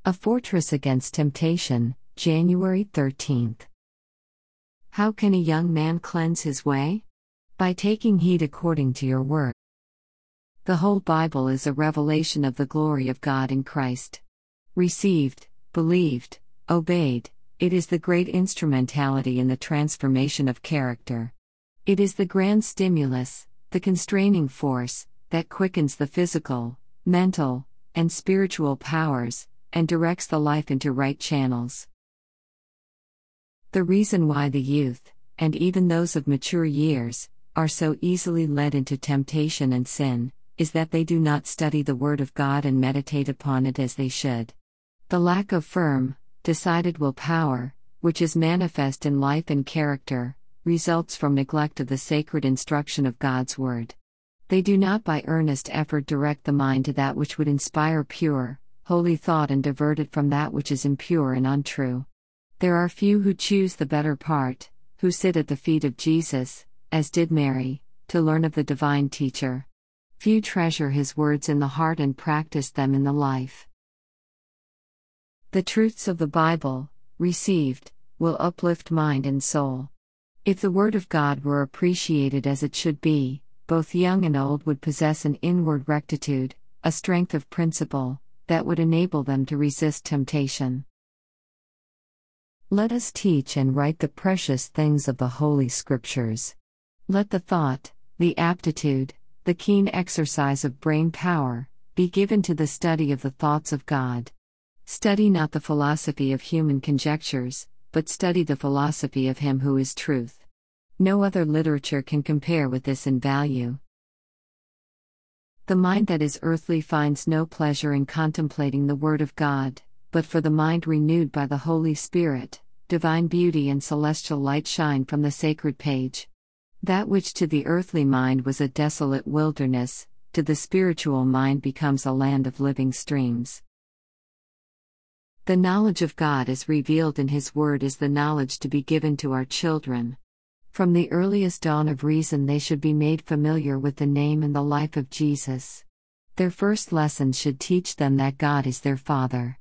A Fortress Against Temptation, January 13th. How can a young man cleanse his way? By taking heed according to your word. The whole Bible is a revelation of the glory of God in Christ. Received, believed, obeyed, it is the great instrumentality in the transformation of character. It is the grand stimulus, the constraining force, that quickens the physical, mental, and spiritual powers, and directs the life into right channels. The reason why the youth, and even those of mature years, are so easily led into temptation and sin, is that they do not study the Word of God and meditate upon it as they should. The lack of firm, decided willpower, which is manifest in life and character, results from neglect of the sacred instruction of God's Word. They do not by earnest effort direct the mind to that which would inspire pure, holy thought and divert it from that which is impure and untrue. There are few who choose the better part, who sit at the feet of Jesus, as did Mary, to learn of the divine teacher. Few treasure his words in the heart and practice them in the life. The truths of the Bible, received, will uplift mind and soul. If the Word of God were appreciated as it should be, both young and old would possess an inward rectitude, a strength of principle, that would enable them to resist temptation. Let us teach and write the precious things of the Holy Scriptures. Let the thought, the aptitude, the keen exercise of brain power, be given to the study of the thoughts of God. Study not the philosophy of human conjectures, but study the philosophy of Him who is truth. No other literature can compare with this in value. The mind that is earthly finds no pleasure in contemplating the Word of God, but for the mind renewed by the Holy Spirit, divine beauty and celestial light shine from the sacred page. That which to the earthly mind was a desolate wilderness, to the spiritual mind becomes a land of living streams. The knowledge of God as revealed in His Word is the knowledge to be given to our children. From the earliest dawn of reason they should be made familiar with the name and the life of Jesus. Their first lessons should teach them that God is their Father.